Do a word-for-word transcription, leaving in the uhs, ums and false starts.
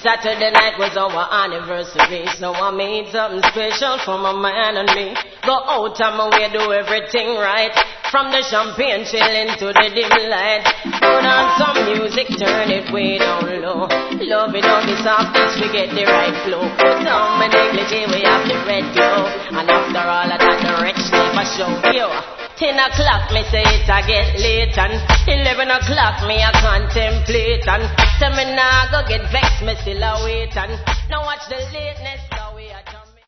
Saturday night was our anniversary, so I made something special for my man and me. Go out of my way, do everything right, from the champagne chilling to the dim light. Put on some music, turn it way down low. Love it on the softest, we get the right flow. Put on my negligee, we have the red glow. And after all of that, the rich never show. Yo, ten o'clock, me say it I get late, and eleven o'clock, me I contemplate, and tell me now go get vexed, me still a wait, and now watch the lateness.